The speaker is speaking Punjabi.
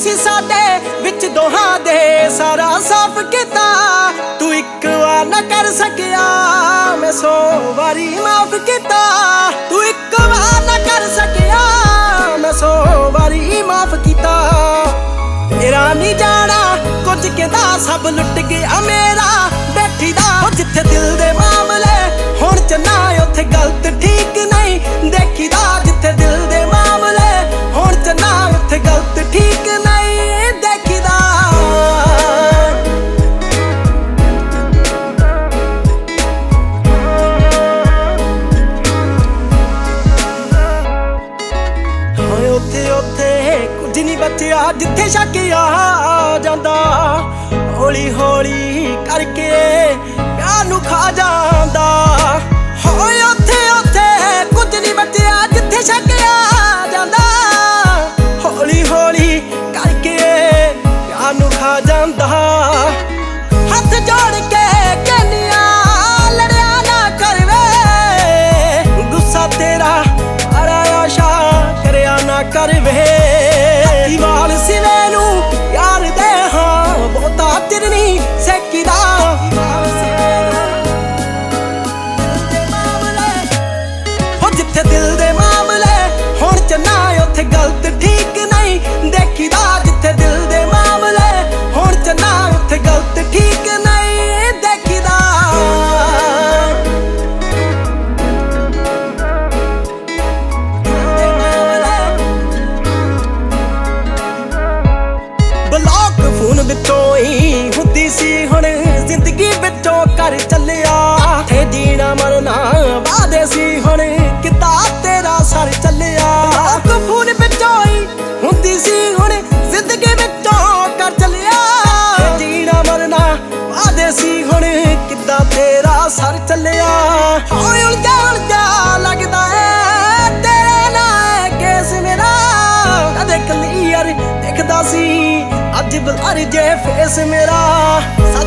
ਸੀ ਸਾਡੇ ਵਿੱਚ ਦੋਹਾਂ ਦੇ ਸਾਰਾ ਸਾਫ਼ ਕੀਤਾ। ਤੂੰ ਇੱਕ ਵਾਰ ਨਾ ਕਰ ਸਕਿਆ, ਮੈਂ 100 ਵਾਰੀ ਮਾਫ ਕੀਤਾ। ਤੂੰ ਇੱਕ ਵਾਰ ਨਾ ਕਰ ਸਕਿਆ, ਮੈਂ 100 ਵਾਰੀ ਮਾਫ ਕੀਤਾ। ਤੇਰਾ ਨਹੀਂ ਜਾਣਾ ਕੁਝ ਕਹਿੰਦਾ, ਸਭ ਲੁੱਟ ਗਿਆ ਮੇਰਾ ਬੈਠੀ ਦਾ। ਜਿੱਥੇ ਦਿਲ ਦੇ ਮਾਮਲੇ ਹੁਣ ਚੰਨਾ, ਉੱਥੇ ਗਲਤ ਠੀਕ ਨਹੀਂ ਦੇਖੀਦਾ। ਜਿੱਥੇ ਦਿਲ ਦੇ ਮਾਮਲੇ ਹੁਣ ਚੰਨਾ, ਉੱਥੇ ਗਲਤ ਠੀਕ ਨਹੀਂ ਦੇਖੀਦਾ। ਹੋਏ ਉੱਥੇ ਉੱਥੇ ਕੁਝ ਨਹੀਂ ਬਚਿਆ, ਜਿੱਥੇ ਸ਼ੱਕ ਆ ਜਾਂਦਾ। ਹੌਲੀ ਹੌਲੀ ਕਰਕੇ ਪਿਆਰ ਨੂੰ ਖਾ ਜਾਂਦਾ। ਹੋਏ ਉੱਥੇ ਉੱਥੇ ਕੁਝ ਨਹੀਂ ਬਚਿਆ, ਜਿੱਥੇ ਸ਼ੱਕ ਆ ਜਾਂਦਾ। ਹੌਲੀ ਹੌਲੀ ਕਰਕੇ ਪਿਆਰ ਨੂੰ ਖਾ ਜਾਂਦਾ। ਹੱਥ ਜੋੜ ਕੇ ਕਹਿੰਦੀਆਂ ਲੜਿਆ ਨਾ ਕਰ ਵੇ, ਗੁੱਸਾ ਤੇਰਾ ਆਰਾ ਆਸ਼ਾ ਕਰਿਆ ਨਾ ਕਰ ਵੇ। ਵਾਲ ਸਿਵੇ ਨੂੰ ਯਾਰ ਦੇ ਹਾਂ, ਬਹੁਤਾ ਚਿਰ ਨਹੀਂ ਸੇਕੀਦਾ। ਜਿੱਥੇ ਦਿਲ ਦੇ ਮਾਮਲੇ ਹੁਣ ਚੰਨਾ, ਉੱਥੇ ਗਲਤ ਠੀਕ ਨਹੀਂ ਦੇਖੀਦਾ। ਜਿੱਥੇ ਦਿਲ ਦੇ ਮਾਮਲੇ ਹੁਣ ਚੰਨਾ, ਉੱਥੇ ਗਲਤ ਠੀਕ ਨਹੀਂ ਦੇਖੀਦਾ। ਬਲੌਕ ਫੋਨ ਵਿੱਚੋਂ ਹੀ ਹੁੰਦੀ ਸੀ, ਹੁਣ ਜ਼ਿੰਦਗੀ ਵਿੱਚੋਂ ਕਰ ਚੱਲਿਆ। ਇੱਥੇ ਜੀਣਾ ਮਰਨਾ ਵਾਦੇ ਸੀ, ਹੁਣ ਕਿੱਦਾਂ ਤੇਰਾ ਸਰ ਚੱਲਿਆ। ਬਲੌਕ ਫੋਨ ਵਿੱਚੋਂ ਹੀ ਹੁੰਦੀ ਸੀ, ਹੁਣ ਜ਼ਿੰਦਗੀ ਵਿੱਚੋਂ ਕਰ ਚੱਲਿਆ। ਜੀਣਾ ਮਰਨਾ ਵਾਦੇ ਸੀ, ਹੁਣ ਕਿੱਦਾਂ ਤੇਰਾ ਸਰ ਚੱਲਿਆ। ਹੋਏ ਉਲਝਾ ਉਲਝਾ ਲੱਗਦਾ ਏ ਤੇਰੇ ਨਾਲ ਕੇਸ ਮੇਰਾ। ਕਦੇ ਕਲੀਅਰ ਦਿਖਦਾ ਸੀ, ਅੱਜ ਬਲਰ ਜੇ ਫੇਸ ਮੇਰਾ।